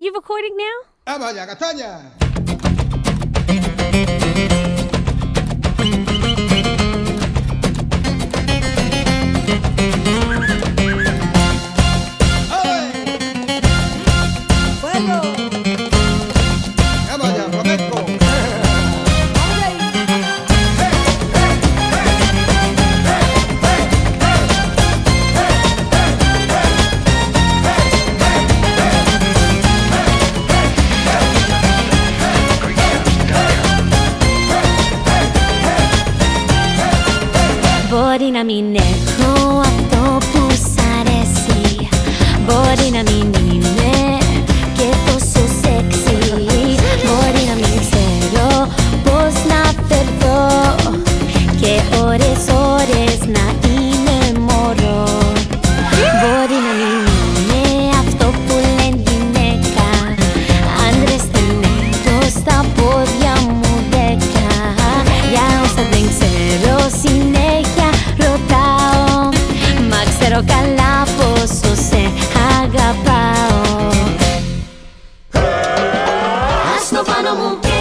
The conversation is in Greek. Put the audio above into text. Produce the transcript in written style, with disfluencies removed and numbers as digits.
You recording now? ¡Vamos allá, castaña! Μπορεί να μην έχω αυτό που σ' αρέσει, μπορεί να μην είμαι και τόσο σεξι, μπορεί να μην ξέρω πώς να φερθώ και ώρες να είμαι μωρό. Μπορεί να μην είναι αυτό που λένε γυναίκα, άντρες δεν έχω στα πόδια μου 10. Για όσα δεν ξέρω συνέχεια ρωτάω, μα ξέρω καλά πόσο σε αγαπάω. Ας το πάνω μου και